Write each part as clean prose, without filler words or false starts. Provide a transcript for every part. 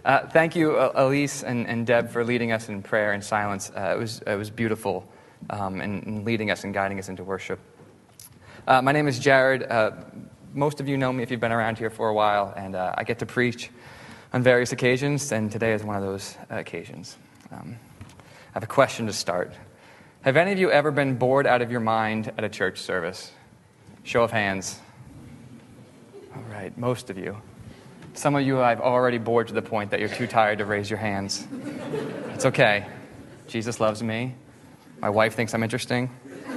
Thank you, Elise and Deb, for leading us in prayer and silence. It was beautiful in leading us and guiding us into worship. My name is Jared. Most of you know me if you've been around here for a while, and I get to preach on various occasions, and today is one of those occasions. I have a question to start. Have any of you ever been bored out of your mind at a church service? Show of hands. All right, most of you. Some of you I've already bored to the point that you're too tired to raise your hands. It's okay. Jesus loves me. My wife thinks I'm interesting.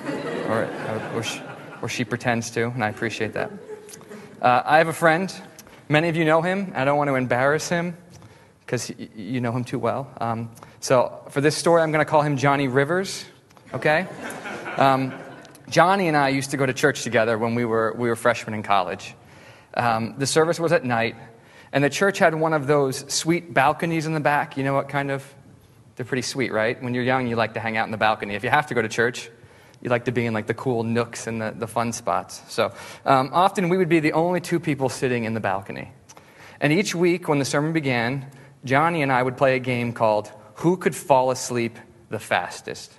Or she pretends to, and I appreciate that. I have a friend. Many of you know him. I don't want to embarrass him because you know him too well. So for this story, I'm going to call him Johnny Rivers, okay? Johnny and I used to go to church together when we were freshmen in college. The service was at night, and the church had one of those sweet balconies in the back. You know what kind of? They're pretty sweet, right? When you're young, you like to hang out in the balcony. If you have to go to church, you like to be in like the cool nooks and the fun spots. So often we would be the only two people sitting in the balcony. And each week when the sermon began, Johnny and I would play a game called Who Could Fall Asleep the Fastest?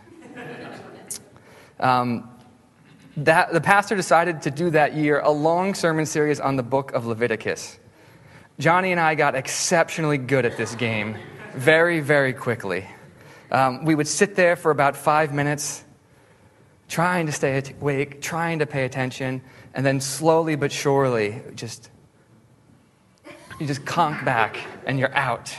The pastor decided to do that year a long sermon series on the book of Leviticus. Johnny and I got exceptionally good at this game very, very quickly. We would sit there for about 5 minutes, trying to stay awake, trying to pay attention, and then slowly but surely, you just conk back and you're out.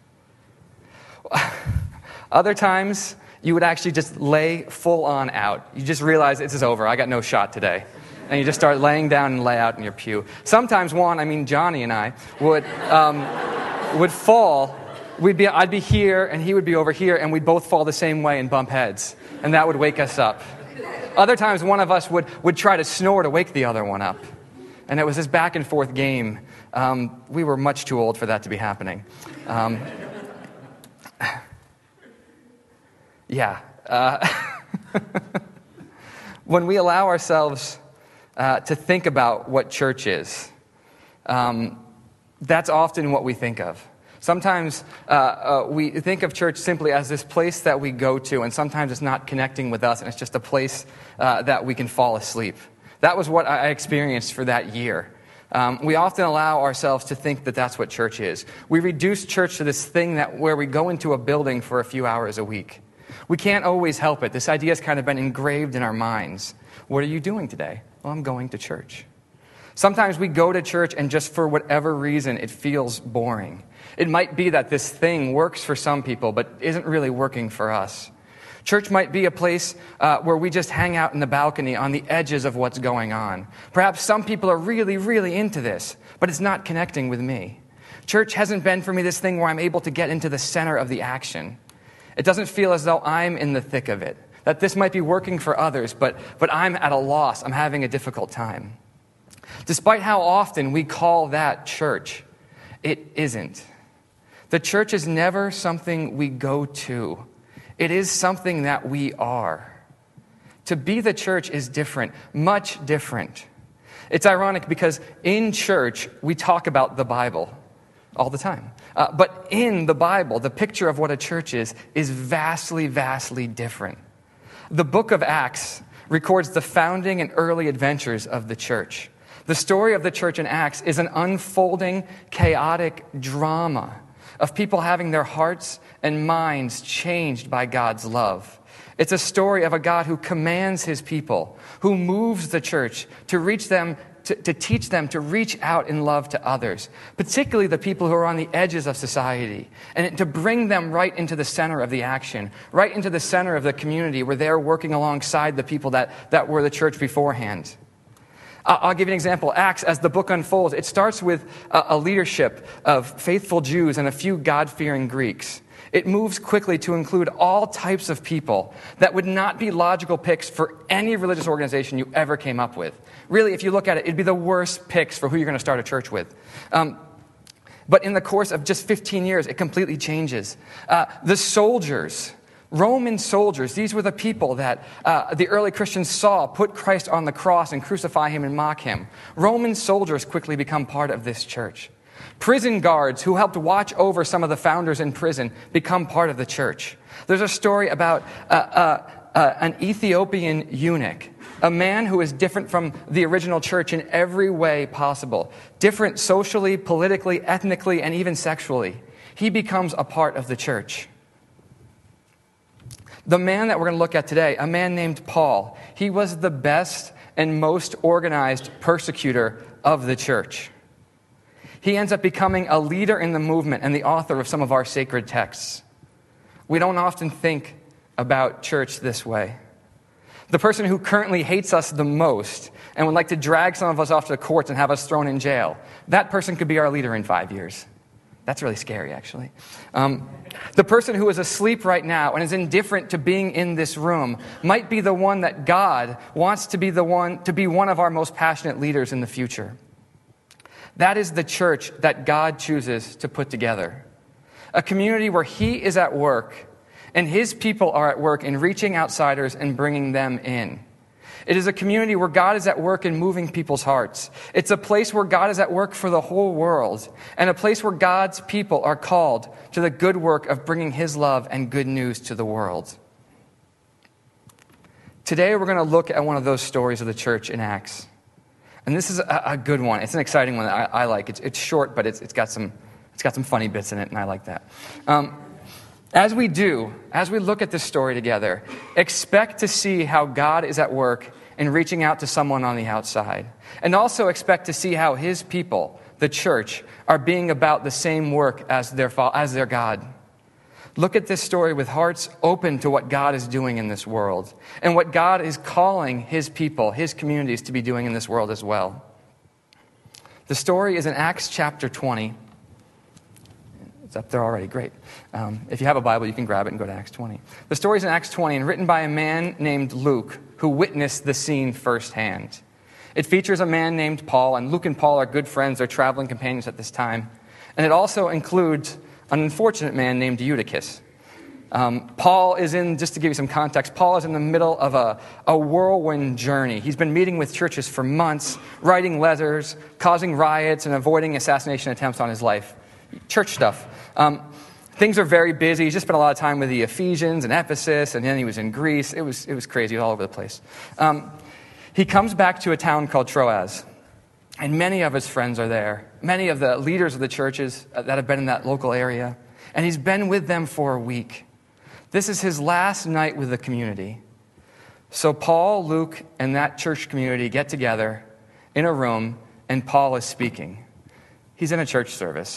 Other times, you would actually just lay full on out. You just realize this is over. I got no shot today. And you just start laying down and lay out in your pew. Sometimes Johnny and I would fall. I'd be here and he would be over here, and we'd both fall the same way and bump heads. And that would wake us up. Other times one of us would try to snore to wake the other one up. And it was this back and forth game. We were much too old for that to be happening. Yeah. When we allow ourselves to think about what church is, that's often what we think of. Sometimes we think of church simply as this place that we go to, and sometimes it's not connecting with us, and it's just a place that we can fall asleep. That was what I experienced for that year. We often allow ourselves to think that that's what church is. We reduce church to this thing where we go into a building for a few hours a week. We can't always help it. This idea has kind of been engraved in our minds. What are you doing today? Well, I'm going to church. Sometimes we go to church and just for whatever reason, it feels boring. It might be that this thing works for some people, but isn't really working for us. Church might be a place where we just hang out in the balcony on the edges of what's going on. Perhaps some people are really, really into this, but it's not connecting with me. Church hasn't been for me this thing where I'm able to get into the center of the action. It doesn't feel as though I'm in the thick of it, that this might be working for others, but I'm at a loss. I'm having a difficult time. Despite how often we call that church, it isn't. The church is never something we go to. It is something that we are. To be the church is different, much different. It's ironic because in church, we talk about the Bible all the time. But in the Bible, the picture of what a church is vastly, vastly different. The book of Acts records the founding and early adventures of the church. The story of the church in Acts is an unfolding, chaotic drama of people having their hearts and minds changed by God's love. It's a story of a God who commands his people, who moves the church to reach them, to teach them to reach out in love to others, particularly the people who are on the edges of society, and to bring them right into the center of the action, right into the center of the community where they're working alongside the people that were the church beforehand. I'll give you an example. Acts, as the book unfolds, it starts with a leadership of faithful Jews and a few God-fearing Greeks. It moves quickly to include all types of people that would not be logical picks for any religious organization you ever came up with. Really, if you look at it, it'd be the worst picks for who you're going to start a church with. But in the course of just 15 years, it completely changes. The soldiers, Roman soldiers, these were the people that the early Christians saw put Christ on the cross and crucify him and mock him. Roman soldiers quickly become part of this church. Prison guards who helped watch over some of the founders in prison become part of the church. There's a story about an Ethiopian eunuch, a man who is different from the original church in every way possible, different socially, politically, ethnically, and even sexually. He becomes a part of the church. The man that we're going to look at today, a man named Paul, he was the best and most organized persecutor of the church. He ends up becoming a leader in the movement and the author of some of our sacred texts. We don't often think about church this way. The person who currently hates us the most and would like to drag some of us off to the courts and have us thrown in jail, that person could be our leader in 5 years. That's really scary, actually. The person who is asleep right now and is indifferent to being in this room might be the one that God wants to be one of our most passionate leaders in the future. That is the church that God chooses to put together. A community where He is at work and His people are at work in reaching outsiders and bringing them in. It is a community where God is at work in moving people's hearts. It's a place where God is at work for the whole world, and a place where God's people are called to the good work of bringing His love and good news to the world. Today we're going to look at one of those stories of the church in Acts. And this is a good one. It's an exciting one that I like. It's short, but it's got some funny bits in it, and I like that. As we look at this story together, expect to see how God is at work in reaching out to someone on the outside. And also expect to see how His people, the church, are being about the same work as their God. Look at this story with hearts open to what God is doing in this world and what God is calling His people, His communities, to be doing in this world as well. The story is in Acts chapter 20. It's up there already, great. If you have a Bible, you can grab it and go to Acts 20. The story's in Acts 20 and written by a man named Luke who witnessed the scene firsthand. It features a man named Paul, and Luke and Paul are good friends. They're traveling companions at this time. And it also includes an unfortunate man named Eutychus. Paul is just to give you some context, Paul is in the middle of a whirlwind journey. He's been meeting with churches for months, writing letters, causing riots, and avoiding assassination attempts on his life. Church stuff. Things are very busy. He's just spent a lot of time with the Ephesians and Ephesus, and then he was in Greece. It was crazy. It was all over the place. He comes back to a town called Troas, and many of his friends are there. Many of the leaders of the churches that have been in that local area, and he's been with them for a week. This is his last night with the community. So Paul, Luke, and that church community get together in a room, and Paul is speaking. He's in a church service.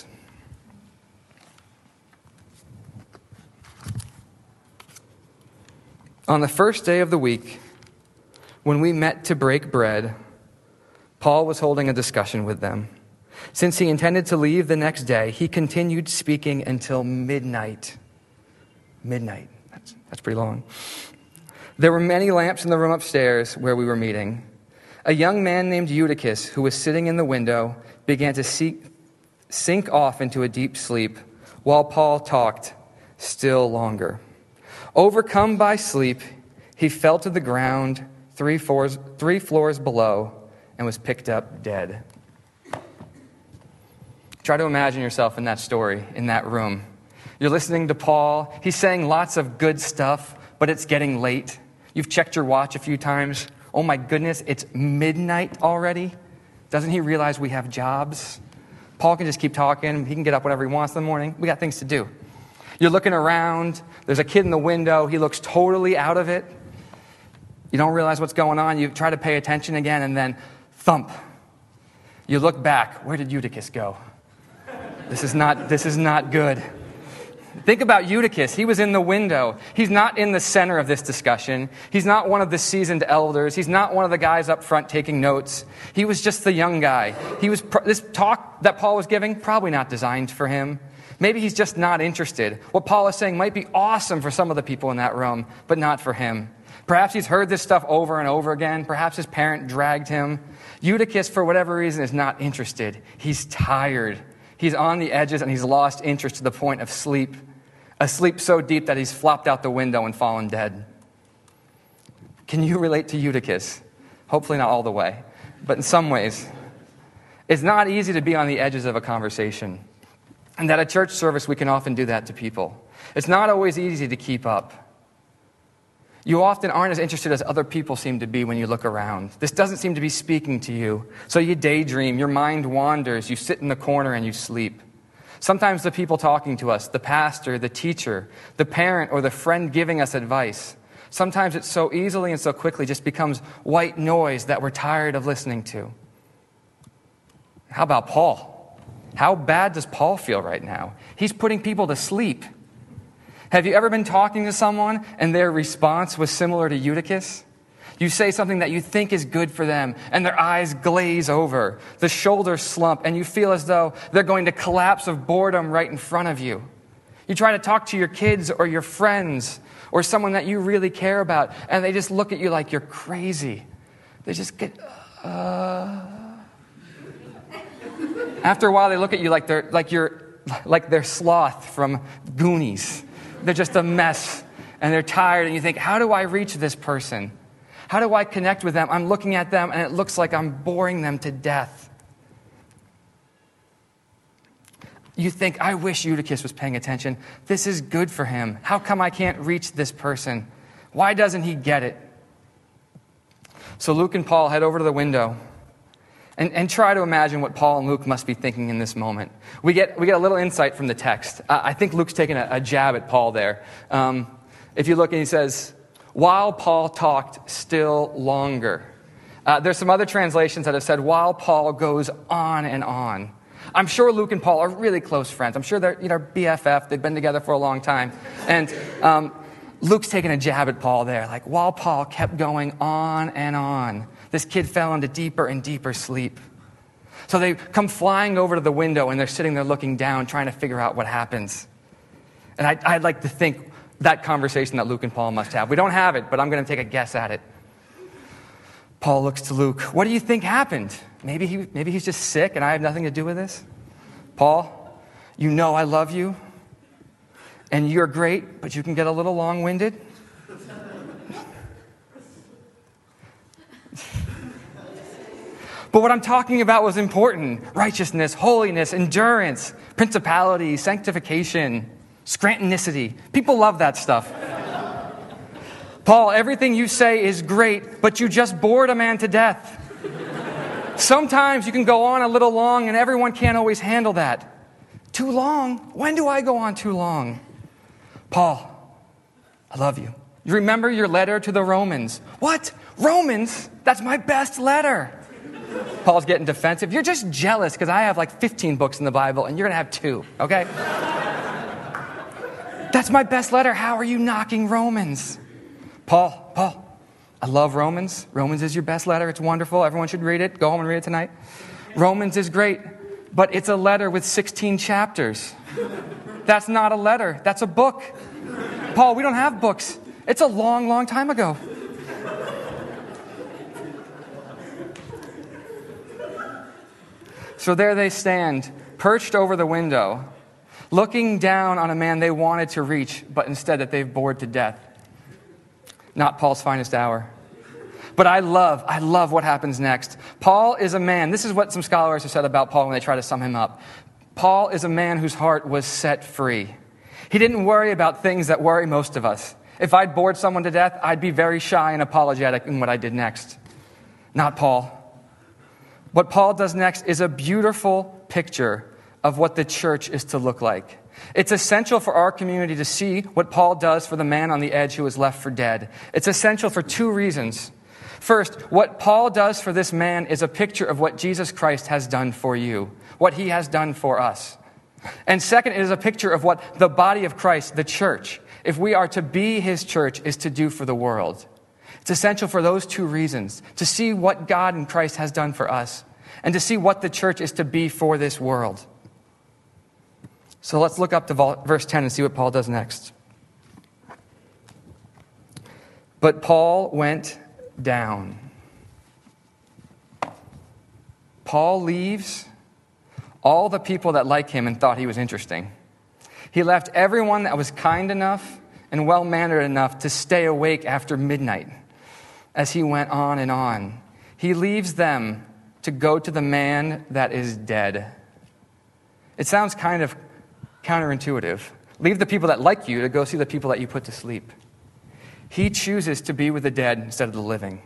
On the first day of the week, when we met to break bread, Paul was holding a discussion with them. Since he intended to leave the next day, he continued speaking until midnight. Midnight. That's pretty long. There were many lamps in the room upstairs where we were meeting. A young man named Eutychus, who was sitting in the window, began to sink off into a deep sleep, while Paul talked still longer. Overcome by sleep, he fell to the ground 3 floors below and was picked up dead. Try to imagine yourself in that story, in that room. You're listening to Paul. He's saying lots of good stuff, but it's getting late. You've checked your watch a few times. Oh my goodness, it's midnight already. Doesn't he realize we have jobs? Paul can just keep talking. He can get up whenever he wants in the morning. We got things to do. You're looking around. There's a kid in the window. He looks totally out of it. You don't realize what's going on. You try to pay attention again, and then thump. You look back. Where did Eutychus go? This is not good. Think about Eutychus. He was in the window. He's not in the center of this discussion. He's not one of the seasoned elders. He's not one of the guys up front taking notes. He was just the young guy. This talk that Paul was giving, probably not designed for him. Maybe he's just not interested. What Paul is saying might be awesome for some of the people in that room, but not for him. Perhaps he's heard this stuff over and over again. Perhaps his parent dragged him. Eutychus, for whatever reason, is not interested. He's tired. He's on the edges, and he's lost interest to the point of sleep. A sleep so deep that he's flopped out the window and fallen dead. Can you relate to Eutychus? Hopefully not all the way, but in some ways. It's not easy to be on the edges of a conversation. And at a church service, we can often do that to people. It's not always easy to keep up. You often aren't as interested as other people seem to be when you look around. This doesn't seem to be speaking to you. So you daydream, your mind wanders, you sit in the corner and you sleep. Sometimes the people talking to us, the pastor, the teacher, the parent, or the friend giving us advice, sometimes it so easily and so quickly just becomes white noise that we're tired of listening to. How about Paul? How bad does Paul feel right now? He's putting people to sleep. Have you ever been talking to someone and their response was similar to Eutychus? You say something that you think is good for them, and their eyes glaze over, the shoulders slump, and you feel as though they're going to collapse of boredom right in front of you. You try to talk to your kids or your friends or someone that you really care about, and they just look at you like you're crazy. They just get, After a while, they look at you like they're Sloth from Goonies. They're just a mess, and they're tired, and you think, how do I reach this person? How do I connect with them? I'm looking at them, and it looks like I'm boring them to death. You think, I wish Eutychus was paying attention. This is good for him. How come I can't reach this person? Why doesn't he get it? So Luke and Paul head over to the window and try to imagine what Paul and Luke must be thinking in this moment. We get a little insight from the text. I think Luke's taking a jab at Paul there. If you look, and he says, while Paul talked still longer. There's some other translations that have said, while Paul goes on and on. I'm sure Luke and Paul are really close friends. I'm sure they're BFF. They've been together for a long time. And Luke's taking a jab at Paul there. Like, while Paul kept going on and on, this kid fell into deeper and deeper sleep. So they come flying over to the window, and they're sitting there looking down, trying to figure out what happens. And I'd like to think that conversation that Luke and Paul must have. We don't have it, but I'm going to take a guess at it. Paul looks to Luke. What do you think happened? Maybe he's just sick and I have nothing to do with this? Paul, you know I love you, and you're great, but you can get a little long-winded. But what I'm talking about was important. Righteousness, holiness, endurance, principality, sanctification, Scrantonicity. People love that stuff. Paul, everything you say is great, but you just bored a man to death. Sometimes you can go on a little long, and everyone can't always handle that. Too long? When do I go on too long? Paul, I love you. You remember your letter to the Romans. What? Romans? That's my best letter. Paul's getting defensive. You're just jealous because I have like 15 books in the Bible, and you're going to have 2, okay? That's my best letter. How are you knocking Romans? Paul, I love Romans. Romans is your best letter. It's wonderful. Everyone should read it. Go home and read it tonight. Romans is great, but it's a letter with 16 chapters. That's not a letter. That's a book. Paul, we don't have books. It's a long, long time ago. So there they stand, perched over the window, looking down on a man they wanted to reach, but instead that they've bored to death. Not Paul's finest hour. But I love what happens next. Paul is a man. This is what some scholars have said about Paul when they try to sum him up. Paul is a man whose heart was set free. He didn't worry about things that worry most of us. If I'd bored someone to death, I'd be very shy and apologetic in what I did next. Not Paul. What Paul does next is a beautiful picture of what the church is to look like. It's essential for our community to see what Paul does for the man on the edge who was left for dead. It's essential for 2 reasons. First, what Paul does for this man is a picture of what Jesus Christ has done for you, what he has done for us. And second, it is a picture of what the body of Christ, the church, if we are to be his church, is to do for the world. It's essential for those 2 reasons, to see what God in Christ has done for us, and to see what the church is to be for this world. So let's look up to verse 10 and see what Paul does next. But Paul went down. Paul leaves all the people that like him and thought he was interesting. He left everyone that was kind enough and well-mannered enough to stay awake after midnight as he went on and on. He leaves them to go to the man that is dead. It sounds kind of counterintuitive. Leave the people that like you to go see the people that you put to sleep. He chooses to be with the dead instead of the living.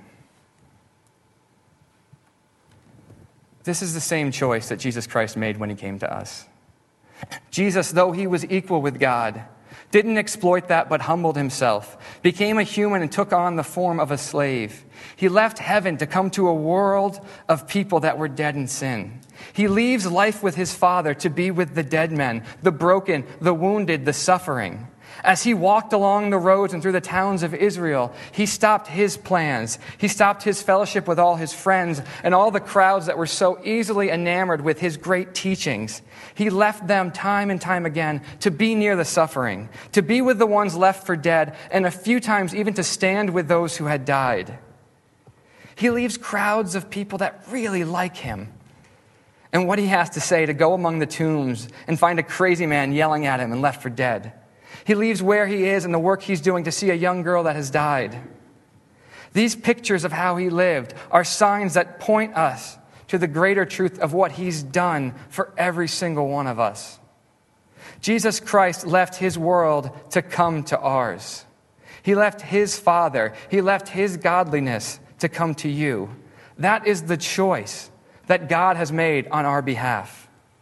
This is the same choice that Jesus Christ made when he came to us. Jesus, though he was equal with God, didn't exploit that but humbled himself, became a human and took on the form of a slave. He left heaven to come to a world of people that were dead in sin. He leaves life with his Father to be with the dead men, the broken, the wounded, the suffering. As he walked along the roads and through the towns of Israel, he stopped his plans. He stopped his fellowship with all his friends and all the crowds that were so easily enamored with his great teachings. He left them time and time again to be near the suffering, to be with the ones left for dead, and a few times even to stand with those who had died. He leaves crowds of people that really like him. And what he has to say to go among the tombs and find a crazy man yelling at him and left for dead. He leaves where he is and the work he's doing to see a young girl that has died. These pictures of how he lived are signs that point us to the greater truth of what he's done for every single one of us. Jesus Christ left his world to come to ours. He left his Father, he left his godliness to come to you. That is the choice that God has made on our behalf.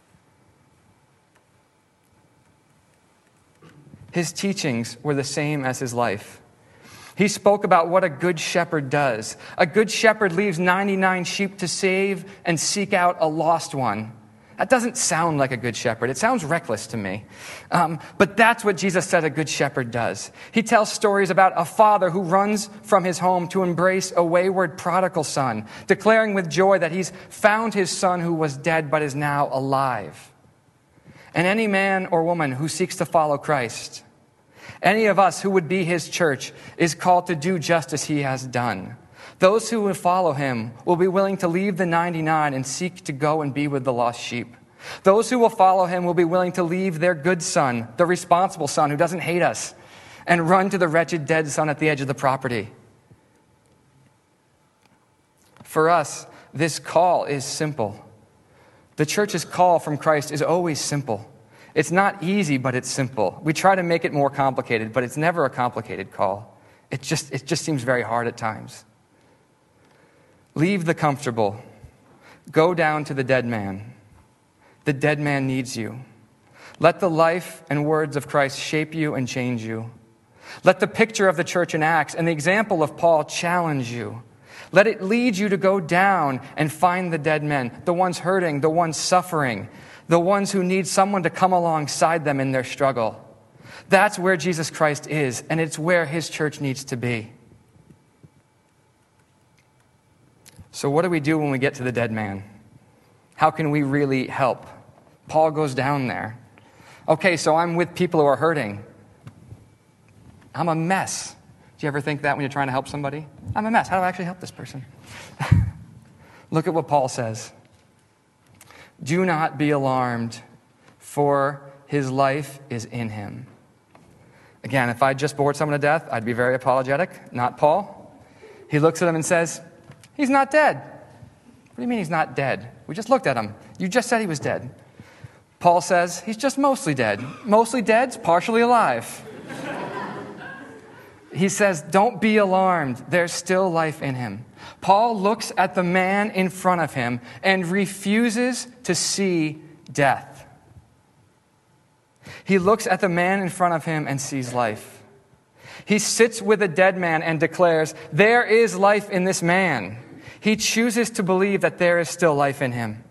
His teachings were the same as his life. He spoke about what a good shepherd does. A good shepherd leaves 99 sheep to save and seek out a lost one. That doesn't sound like a good shepherd. It sounds reckless to me. But that's what Jesus said a good shepherd does. He tells stories about a father who runs from his home to embrace a wayward prodigal son, declaring with joy that he's found his son who was dead but is now alive. And any man or woman who seeks to follow Christ, any of us who would be his church, is called to do just as he has done. Those who will follow him will be willing to leave the 99 and seek to go and be with the lost sheep. Those who will follow him will be willing to leave their good son, the responsible son who doesn't hate us, and run to the wretched dead son at the edge of the property. For us, this call is simple. The church's call from Christ is always simple. It's not easy, but it's simple. We try to make it more complicated, but it's never a complicated call. It just seems very hard at times. Leave the comfortable. Go down to the dead man. The dead man needs you. Let the life and words of Christ shape you and change you. Let the picture of the church in Acts and the example of Paul challenge you. Let it lead you to go down and find the dead men, the ones hurting, the ones suffering, the ones who need someone to come alongside them in their struggle. That's where Jesus Christ is, and it's where his church needs to be. So what do we do when we get to the dead man? How can we really help? Paul goes down there. Okay, so I'm with people who are hurting. I'm a mess. Do you ever think that when you're trying to help somebody? I'm a mess. How do I actually help this person? Look at what Paul says. Do not be alarmed, for his life is in him. Again, if I just bored someone to death, I'd be very apologetic. Not Paul. He looks at him and says, he's not dead. What do you mean he's not dead? We just looked at him. You just said he was dead. Paul says, he's just mostly dead. Mostly dead's partially alive. He says, don't be alarmed. There's still life in him. Paul looks at the man in front of him and refuses to see death. He looks at the man in front of him and sees life. He sits with a dead man and declares, there is life in this man. He chooses to believe that there is still life in him.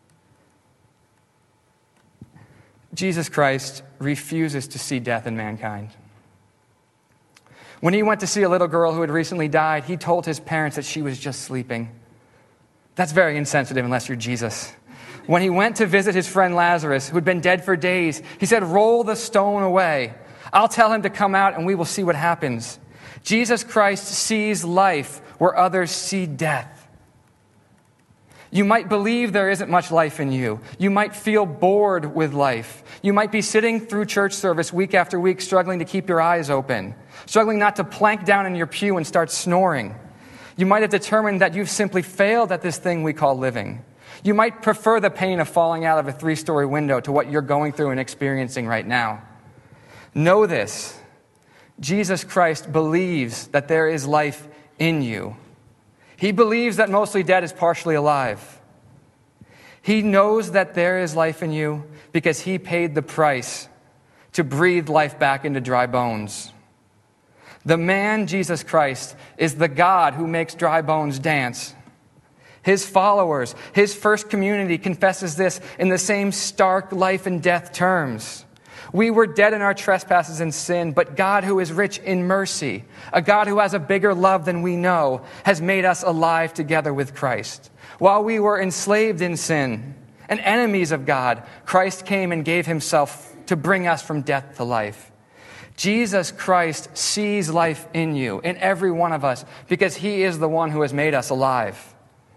Jesus Christ refuses to see death in mankind. When he went to see a little girl who had recently died, he told his parents that she was just sleeping. That's very insensitive unless you're Jesus. When he went to visit his friend Lazarus, who had been dead for days, he said, roll the stone away. I'll tell him to come out and we will see what happens. Jesus Christ sees life where others see death. You might believe there isn't much life in you. You might feel bored with life. You might be sitting through church service week after week struggling to keep your eyes open, struggling not to plank down in your pew and start snoring. You might have determined that you've simply failed at this thing we call living. You might prefer the pain of falling out of a 3-story window to what you're going through and experiencing right now. Know this. Jesus Christ believes that there is life in you. He believes that mostly dead is partially alive. He knows that there is life in you because he paid the price to breathe life back into dry bones. The man, Jesus Christ, is the God who makes dry bones dance. His followers, his first community confesses this in the same stark life and death terms. We were dead in our trespasses and sin, but God, who is rich in mercy, a God who has a bigger love than we know, has made us alive together with Christ. While we were enslaved in sin and enemies of God, Christ came and gave himself to bring us from death to life. Jesus Christ sees life in you, in every one of us, because he is the one who has made us alive.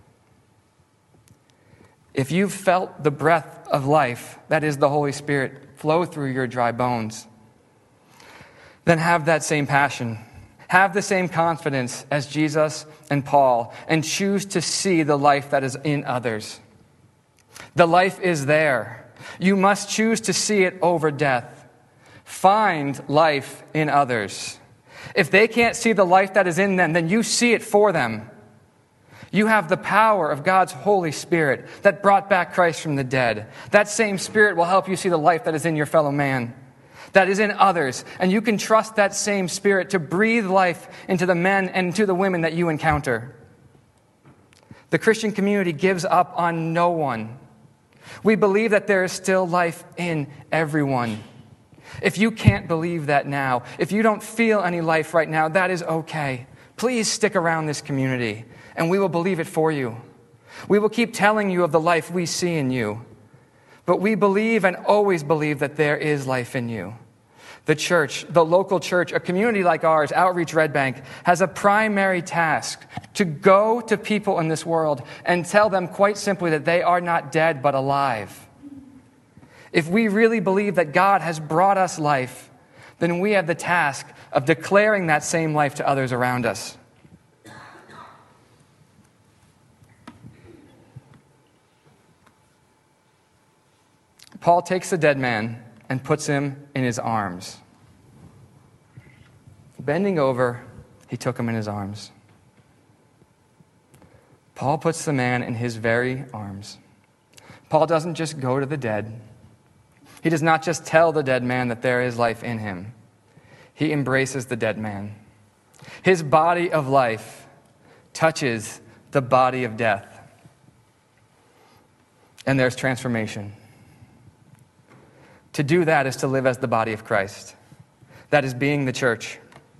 If you've felt the breath of life, that is the Holy Spirit, flow through your dry bones, then have that same passion. Have the same confidence as Jesus and Paul, and choose to see the life that is in others. The life is there. You must choose to see it over death. Find life in others. If they can't see the life that is in them, then you see it for them. You have the power of God's Holy Spirit that brought back Christ from the dead. That same Spirit will help you see the life that is in your fellow man, that is in others. And you can trust that same Spirit to breathe life into the men and into the women that you encounter. The Christian community gives up on no one. We believe that there is still life in everyone. If you can't believe that now, if you don't feel any life right now, that is okay. Please stick around this community, and we will believe it for you. We will keep telling you of the life we see in you. But we believe and always believe that there is life in you. The church, the local church, a community like ours, Outreach Red Bank, has a primary task to go to people in this world and tell them quite simply that they are not dead but alive. If we really believe that God has brought us life, then we have the task of declaring that same life to others around us. Paul takes the dead man and puts him in his arms. Bending over, he took him in his arms. Paul puts the man in his very arms. Paul doesn't just go to the dead. He does not just tell the dead man that there is life in him. He embraces the dead man. His body of life touches the body of death. And there's transformation. To do that is to live as the body of Christ. That is being the church.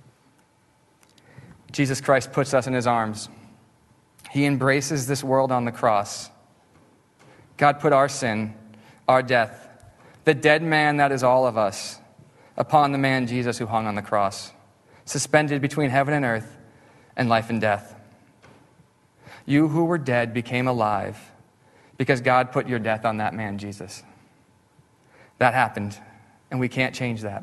Jesus Christ puts us in his arms. He embraces this world on the cross. God put our sin, our death, the dead man that is all of us, upon the man Jesus who hung on the cross, suspended between heaven and earth and life and death. You who were dead became alive because God put your death on that man Jesus. That happened, and we can't change that.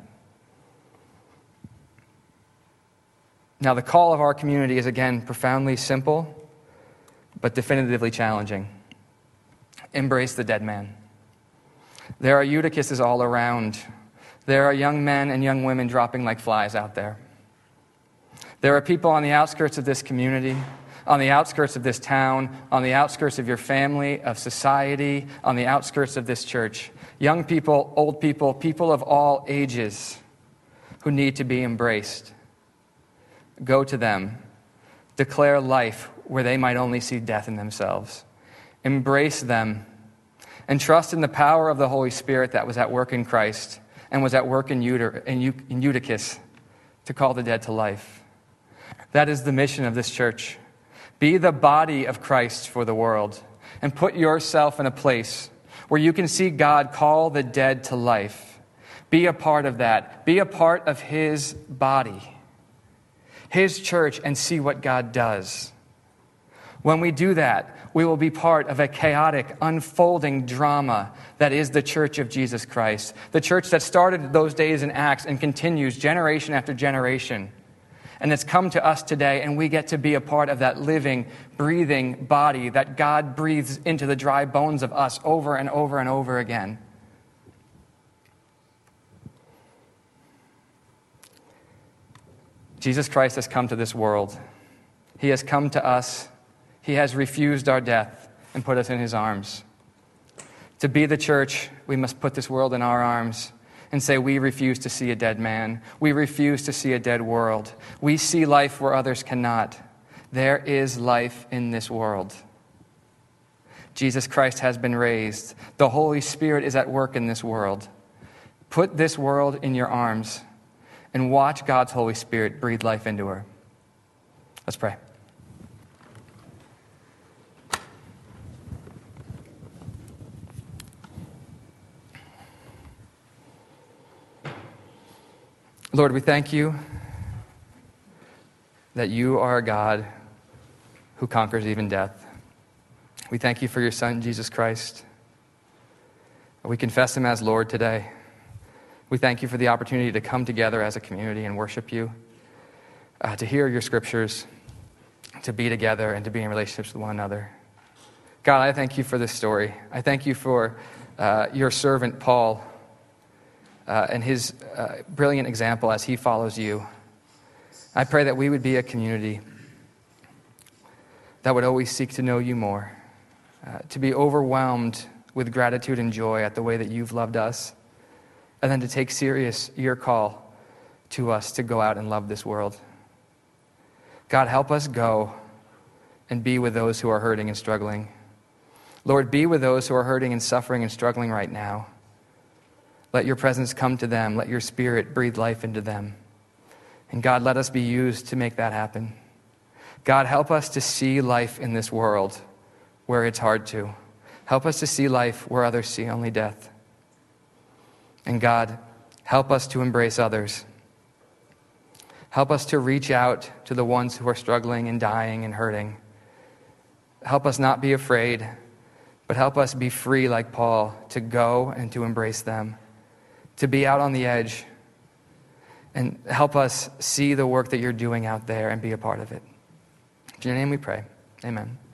Now, the call of our community is, again, profoundly simple, but definitively challenging. Embrace the dead man. There are Eutychuses all around. There are young men and young women dropping like flies out there. There are people on the outskirts of this community, on the outskirts of this town, on the outskirts of your family, of society, on the outskirts of this church. Young people, old people, people of all ages who need to be embraced. Go to them. Declare life where they might only see death in themselves. Embrace them and trust in the power of the Holy Spirit that was at work in Christ and was at work in Eutychus to call the dead to life. That is the mission of this church. Be the body of Christ for the world and put yourself in a place where you can see God call the dead to life. Be a part of that. Be a part of his body, his church, and see what God does. When we do that, we will be part of a chaotic, unfolding drama that is the church of Jesus Christ. The church that started those days in Acts and continues generation after generation. and it's come to us today, and we get to be a part of that living, breathing body that God breathes into the dry bones of us over and over and over again. Jesus Christ has come to this world. He has come to us. He has refused our death and put us in his arms. To be the church, we must put this world in our arms and say, we refuse to see a dead man. We refuse to see a dead world. We see life where others cannot. There is life in this world. Jesus Christ has been raised. The Holy Spirit is at work in this world. Put this world in your arms and watch God's Holy Spirit breathe life into her. Let's pray. Lord, we thank you that you are a God who conquers even death. We thank you for your Son, Jesus Christ. We confess him as Lord today. We thank you for the opportunity to come together as a community and worship you, to hear your scriptures, to be together and to be in relationships with one another. God, I thank you for this story. I thank you for your servant Paul and his brilliant example as he follows you. I pray that we would be a community that would always seek to know you more, to be overwhelmed with gratitude and joy at the way that you've loved us, and then to take serious your call to us to go out and love this world. God, help us go and be with those who are hurting and struggling. Lord, be with those who are hurting and suffering and struggling right now. Let your presence come to them. Let your Spirit breathe life into them. And God, let us be used to make that happen. God, help us to see life in this world where it's hard to. Help us to see life where others see only death. And God, help us to embrace others. Help us to reach out to the ones who are struggling and dying and hurting. Help us not be afraid, but help us be free like Paul to go and to embrace them, to be out on the edge, and help us see the work that you're doing out there and be a part of it. In your name we pray. Amen.